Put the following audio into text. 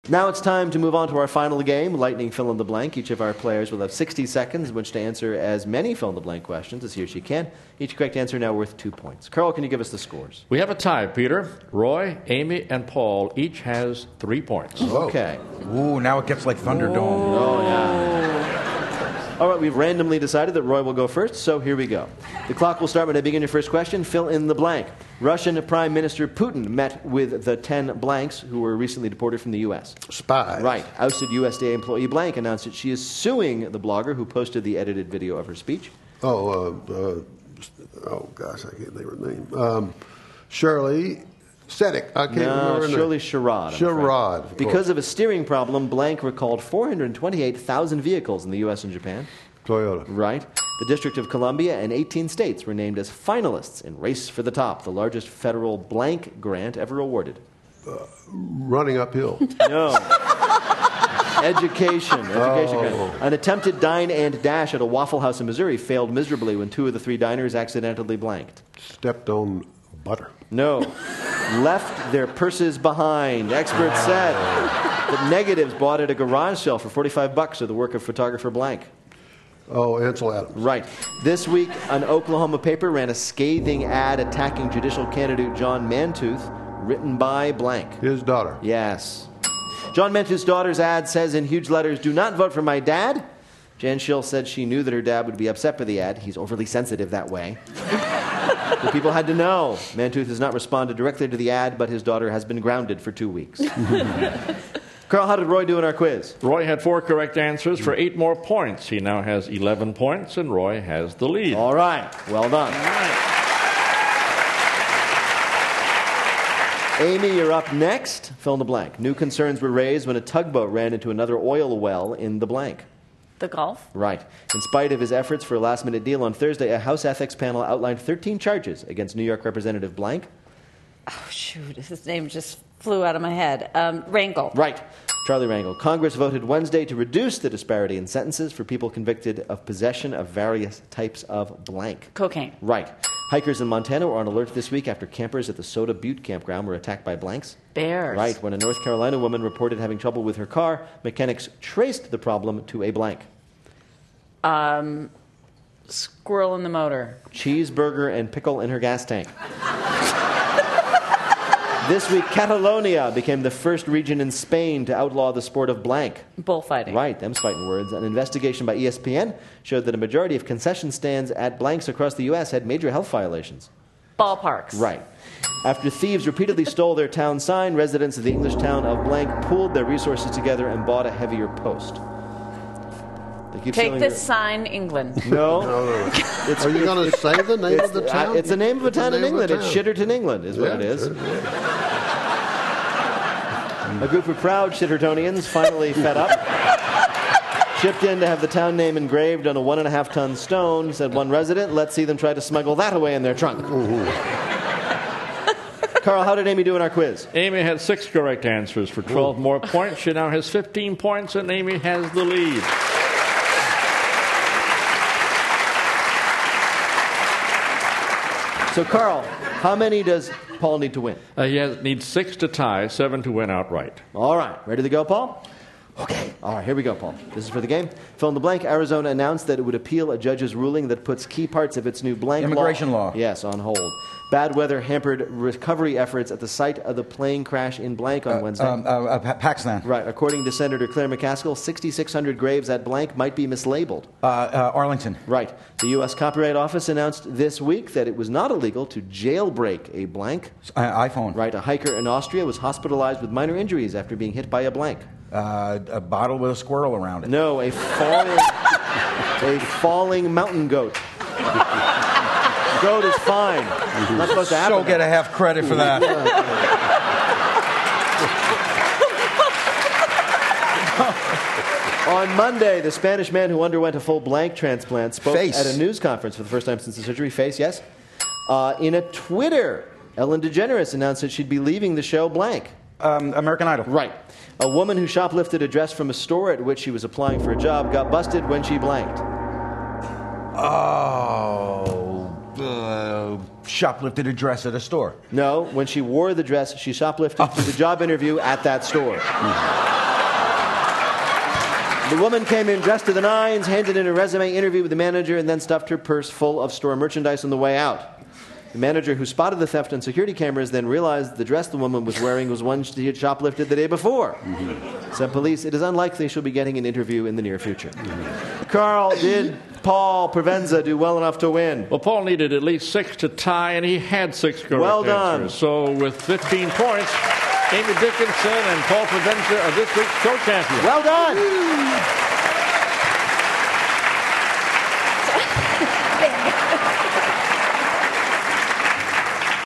Now it's time to move on to our final game, Lightning Fill in the Blank. Each of our players will have 60 seconds in which to answer as many fill in the blank questions as he or she can. Each correct answer now worth 2 points. Carl, can you give us the scores? We have a tie, Peter. Roy, Amy, and Paul each has 3 points. Okay. Ooh, now it gets like Thunderdome. Oh, yeah. All right, we've randomly decided that Roy will go first, so here we go. The clock will start when I begin your first question. Fill in the blank. Russian Prime Minister Putin met with the 10 blanks who were recently deported from the U.S. Spy. Right. Ousted USDA employee blank announced that she is suing the blogger who posted the edited video of her speech. Oh gosh, I can't think of her name. Shirley Sedick. I can't remember her name. Shirley Sherrod. Sherrod. Because of a steering problem, blank recalled 428,000 vehicles in the U.S. and Japan. Toyota. Right. The District of Columbia and 18 states were named as finalists in Race for the Top, the largest federal blank grant ever awarded. Running uphill. No. Education grant. An attempted dine and dash at a Waffle House in Missouri failed miserably when 2 of the 3 diners accidentally blanked. Stepped on butter. No. Left their purses behind. Experts said that negatives bought at a garage sale for $45 are the work of photographer blank. Oh, Ansel Adams. Right. This week, an Oklahoma paper ran a scathing ad attacking judicial candidate John Mantooth, written by blank. His daughter. Yes. John Mantooth's daughter's ad says in huge letters, "Do not vote for my dad." Jan Schill said she knew that her dad would be upset by the ad. He's overly sensitive that way. The people had to know. Mantooth has not responded directly to the ad, but his daughter has been grounded for 2 weeks. Carl, how did Roy do in our quiz? Roy had 4 correct answers for 8 more points. He now has 11 points, and Roy has the lead. All right. Well done. All right. Amy, you're up next. Fill in the blank. New concerns were raised when a tugboat ran into another oil well in the blank. The Gulf. Right. In spite of his efforts for a last-minute deal on Thursday, a House ethics panel outlined 13 charges against New York Representative blank. Oh, shoot. His name just flew out of my head. Rangel. Right. Charlie Rangel. Congress voted Wednesday to reduce the disparity in sentences for people convicted of possession of various types of blank. Cocaine. Right. Hikers in Montana were on alert this week after campers at the Soda Butte campground were attacked by blanks. Bears. Right. When a North Carolina woman reported having trouble with her car, mechanics traced the problem to a blank. Squirrel in the motor. Cheeseburger and pickle in her gas tank. This week, Catalonia became the first region in Spain to outlaw the sport of blank. Bullfighting. Right, them's fighting words. An investigation by ESPN showed that a majority of concession stands at blanks across the U.S. had major health violations. Ballparks. Right. After thieves repeatedly stole their town sign, residents of the English town of blank pooled their resources together and bought a heavier post. Take this sign, England. No. Are you going to say the name of the town? It's the name of a town in England. It's Shitterton, England, is what it is. Sure, A group of proud Shittertonians, finally fed up, chipped in to have the town name engraved on a 1.5-ton stone. Said one resident, "Let's see them try to smuggle that away in their trunk." Carl, how did Amy do in our quiz? Amy had 6 correct answers for 12 more points. She now has 15 points, and Amy has the lead. So, Carl, how many does Paul need to win? He needs 6 to tie, 7 to win outright. All right. Ready to go, Paul? Okay. All right, here we go, Paul. This is for the game. Fill in the blank. Arizona announced that it would appeal a judge's ruling that puts key parts of its new blank Immigration law. Yes, on hold. Bad weather hampered recovery efforts at the site of the plane crash in blank on Wednesday. Pakistan. Right. According to Senator Claire McCaskill, 6,600 graves at blank might be mislabeled. Arlington. Right. The U.S. Copyright Office announced this week that it was not illegal to jailbreak a blank. iPhone. Right. A hiker in Austria was hospitalized with minor injuries after being hit by a blank. A bottle with a squirrel around it. No, a falling mountain goat. Goat is fine. Not supposed to happen. She'll get a half credit for that. On Monday, the Spanish man who underwent a full blank transplant spoke Face. at a news conference for the first time since the surgery. Face, yes. In a Twitter, Ellen DeGeneres announced that she'd be leaving the show blank. American Idol. Right. A woman who shoplifted a dress from a store at which she was applying for a job got busted when she blanked. Oh. shoplifted a dress at a store. No, when she wore the dress, she shoplifted to the job interview at that store. The woman came in dressed to the nines, handed in a resume, interviewed with the manager, and then stuffed her purse full of store merchandise on the way out. The manager who spotted the theft on security cameras then realized the dress the woman was wearing was one she had shoplifted the day before. Said police, it is unlikely she'll be getting an interview in the near future. Carl, did Paul Provenza do well enough to win? Well, Paul needed at least 6 to tie, and he had 6 correct Well done. answers. So with 15 points, Amy Dickinson and Paul Provenza are this week's co-champions. Well done!